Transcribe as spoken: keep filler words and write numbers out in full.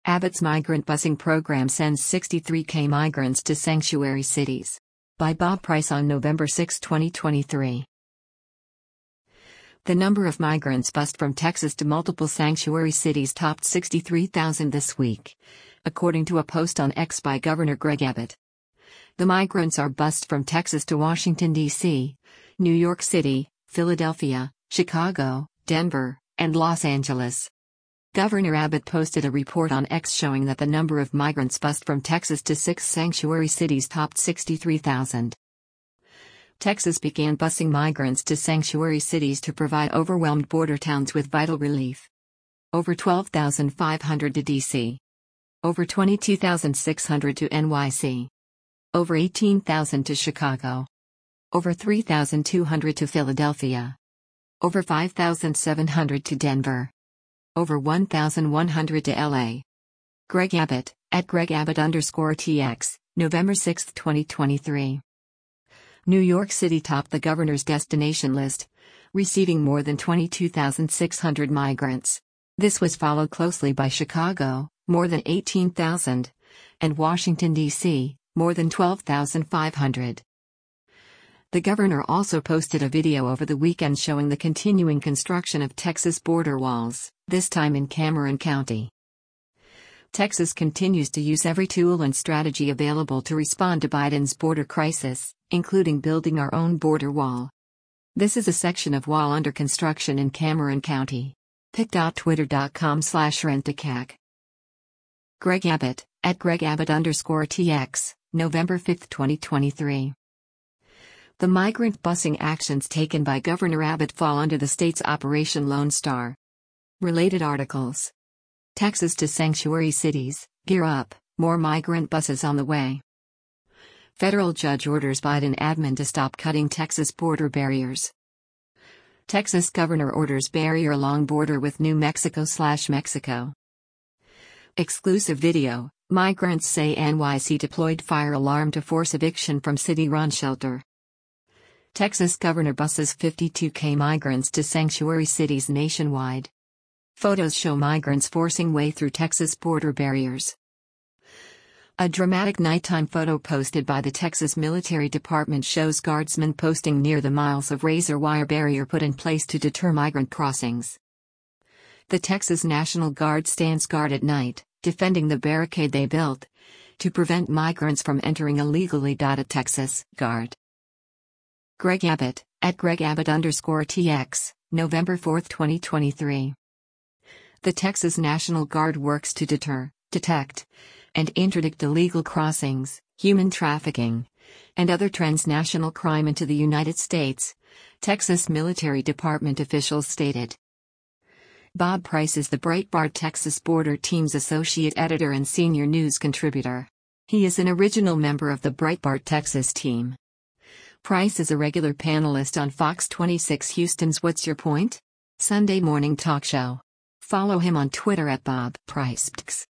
Abbott's migrant busing program sends sixty-three thousand migrants to sanctuary cities. By Bob Price on November sixth, twenty twenty-three. The number of migrants bused from Texas to multiple sanctuary cities topped sixty-three thousand this week, according to a post on X by Governor Greg Abbott. The migrants are bused from Texas to Washington, D C, New York City, Philadelphia, Chicago, Denver, and Los Angeles. Governor Abbott posted a report on X showing that the number of migrants bused from Texas to six sanctuary cities topped sixty-three thousand. Texas began busing migrants to sanctuary cities to provide overwhelmed border towns with vital relief. Over twelve thousand five hundred to D C. Over twenty-two thousand six hundred to N Y C. Over eighteen thousand to Chicago. Over three thousand two hundred to Philadelphia. Over five thousand seven hundred to Denver. Over one thousand one hundred to L A. Greg Abbott, at Greg Abbott underscore T X, November sixth, twenty twenty-three. New York City topped the governor's destination list, receiving more than twenty-two thousand six hundred migrants. This was followed closely by Chicago, more than eighteen thousand, and Washington, D C, more than twelve thousand five hundred. The governor also posted a video over the weekend showing the continuing construction of Texas border walls, this time in Cameron County. Texas continues to use every tool and strategy available to respond to Biden's border crisis, including building our own border wall. This is a section of wall under construction in Cameron County. pic dot twitter dot com slash rent-a-cac. Greg Abbott, at Greg Abbott underscore T X, November fifth, twenty twenty-three. The migrant busing actions taken by Governor Abbott fall under the state's Operation Lone Star. Related articles. Texas to sanctuary cities, gear up, more migrant buses on the way. Federal judge orders Biden admin to stop cutting Texas border barriers. Texas governor orders barrier along border with New Mexico slash Mexico. Exclusive video, migrants say N Y C deployed fire alarm to force eviction from city-run shelter. Texas governor buses fifty-two thousand migrants to sanctuary cities nationwide. Photos show migrants forcing way through Texas border barriers. A dramatic nighttime photo posted by the Texas Military Department shows guardsmen posting near the miles of razor wire barrier put in place to deter migrant crossings. The Texas National Guard stands guard at night, defending the barricade they built to prevent migrants from entering illegally. A Texas Guard. Greg Abbott, at Greg Abbott underscore T X, November fourth, twenty twenty-three. The Texas National Guard works to deter, detect, and interdict illegal crossings, human trafficking, and other transnational crime into the United States, Texas Military Department officials stated. Bob Price is the Breitbart Texas Border Team's associate editor and senior news contributor. He is an original member of the Breitbart Texas team. Price is a regular panelist on Fox twenty-six Houston's What's Your Point? Sunday morning talk show. Follow him on Twitter at Bob Price.